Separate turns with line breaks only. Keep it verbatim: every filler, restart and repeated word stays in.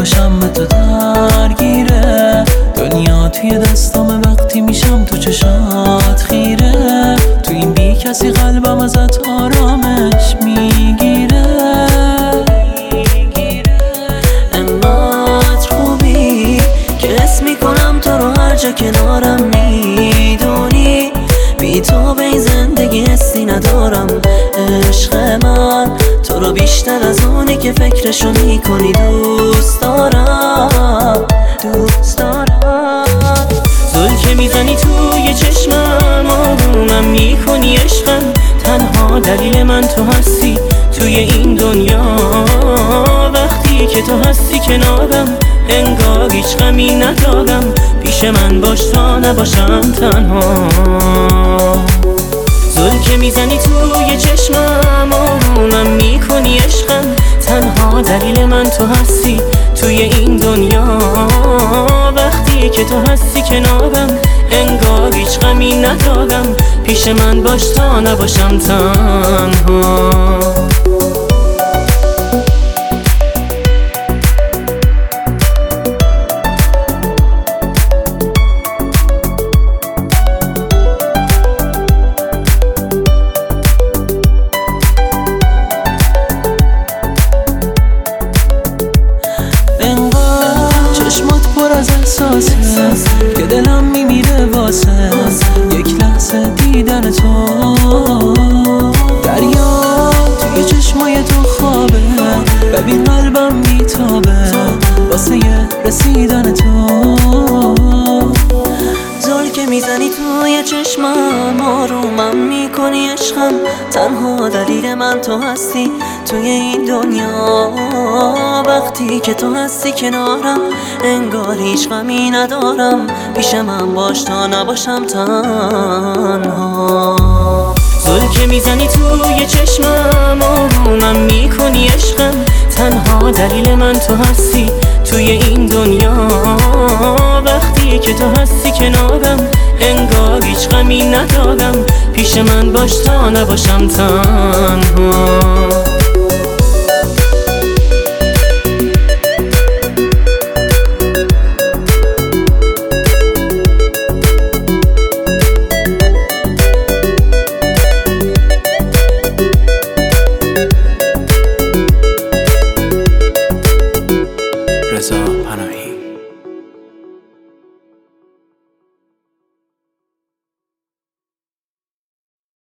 باشم به تو درگیره. دنیا توی دستام وقتی میشم تو چشات خیره. تو این بی کسی قلبم ازت آرامش میگیره. انقدر خوبی که اسم میکنم تو رو هر جا کنارم. میدونی بی تو به این زندگی حسی ندارم. عشق من تو رو بیشتر از اونی که فکرشو میکنی دوست دارم، دوست دارم. زل که میزنی توی چشمم آرومم میکنی عشقم. تنها دلیل من تو هستی توی این دنیا. وقتی که تو هستی کنارم انگار هیچ غمی ندارم. پیش من باش تا نباشم تنها. زل که میزنی توی چشمم آرومم میکنی عشقم. تنها دلیل من تو هستی توی این دنیا. وقتی که تو هستی کنارم انگار هیچ غمی ندارم. پیش من باش تا نباشم تنها. از احساسه که دلم میمیره واسه یک لحظه دیدن تو. دریا توی چشمای تو خوابه. ببین قلبم میتابه واسه رسیدن تو. زل که میزنی توی چشمم آرومم میکنی عشقم. تنها دلیل من تو هستی توی این دنیا. وقتی که تو هستی کنارم انگار هیچ غمی ندارم. پیش من باش تا نباشم تنها. زل که میزنی توی چشمم آرومم میکنی عشقم. تنها دلیل من تو هستی توی این دنیا. وقتی که تو هستی کنارم انگار هیچ غمی ندارم. پیش من باش تا نباشم تنها.